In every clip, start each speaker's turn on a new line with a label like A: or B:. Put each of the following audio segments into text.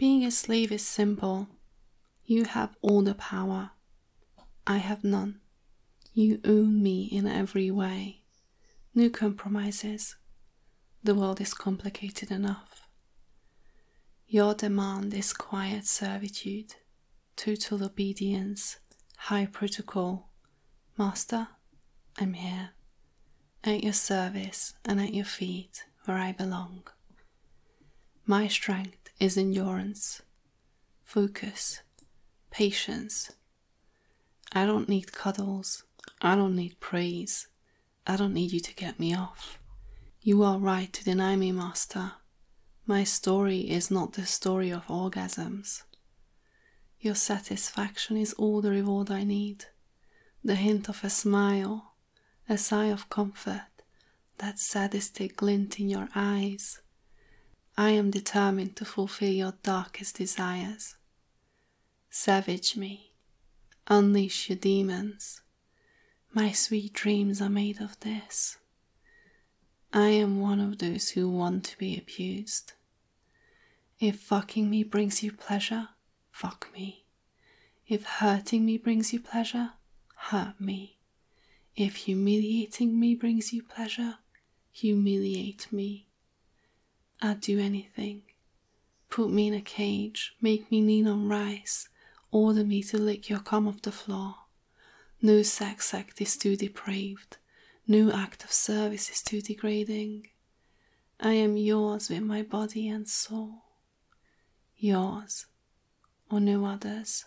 A: Being a slave is simple. You have all the power. I have none. You own me in every way. No compromises. The world is complicated enough. Your demand is quiet servitude, total obedience, high protocol. Master, I'm here, at your service and at your feet where I belong. My strength is endurance, focus, patience. I don't need cuddles. I don't need praise. I don't need you to get me off. You are right to deny me, Master. My story is not the story of orgasms. Your satisfaction is all the reward I need. The hint of a smile, a sigh of comfort, that sadistic glint in your eyes. I am determined to fulfill your darkest desires. Savage me. Unleash your demons. My sweet dreams are made of this. I am one of those who want to be abused. If fucking me brings you pleasure, fuck me. If hurting me brings you pleasure, hurt me. If humiliating me brings you pleasure, humiliate me. I'd do anything. Put me in a cage, make me lean on rice, order me to lick your cum off the floor. No sex act is too depraved. No act of service is too degrading. I am yours with my body and soul. Yours, or no others.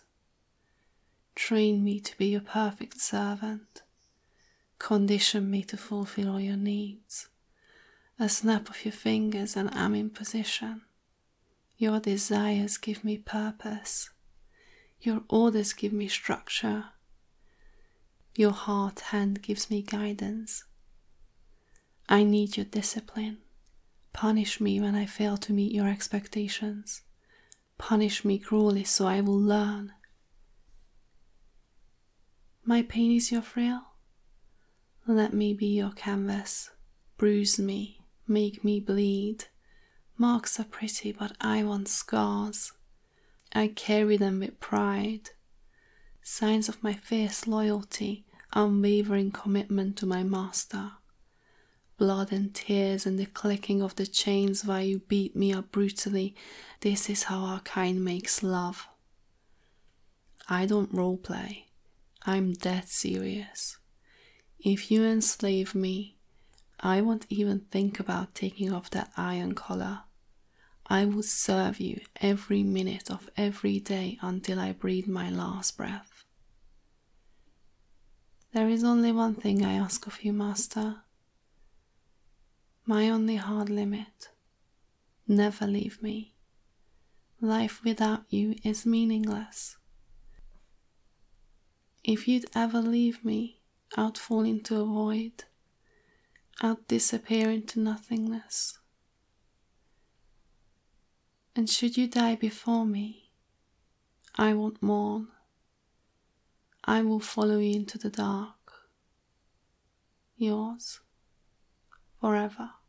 A: Train me to be your perfect servant. Condition me to fulfill all your needs. A snap of your fingers and I'm in position. Your desires give me purpose. Your orders give me structure. Your hard hand gives me guidance. I need your discipline. Punish me when I fail to meet your expectations. Punish me cruelly so I will learn. My pain is your thrill. Let me be your canvas. Bruise me, make me bleed. Marks are pretty, but I want scars. I carry them with pride. Signs of my fierce loyalty, unwavering commitment to my master. Blood and tears and the clicking of the chains while you beat me up brutally. This is how our kind makes love. I don't roleplay. I'm dead serious. If you enslave me, I won't even think about taking off that iron collar. I will serve you every minute of every day until I breathe my last breath. There is only one thing I ask of you, Master. My only hard limit. Never leave me. Life without you is meaningless. If you'd ever leave me, I'd fall into a void. I'd disappear into nothingness. And should you die before me, I won't mourn. I will follow you into the dark. Yours, forever.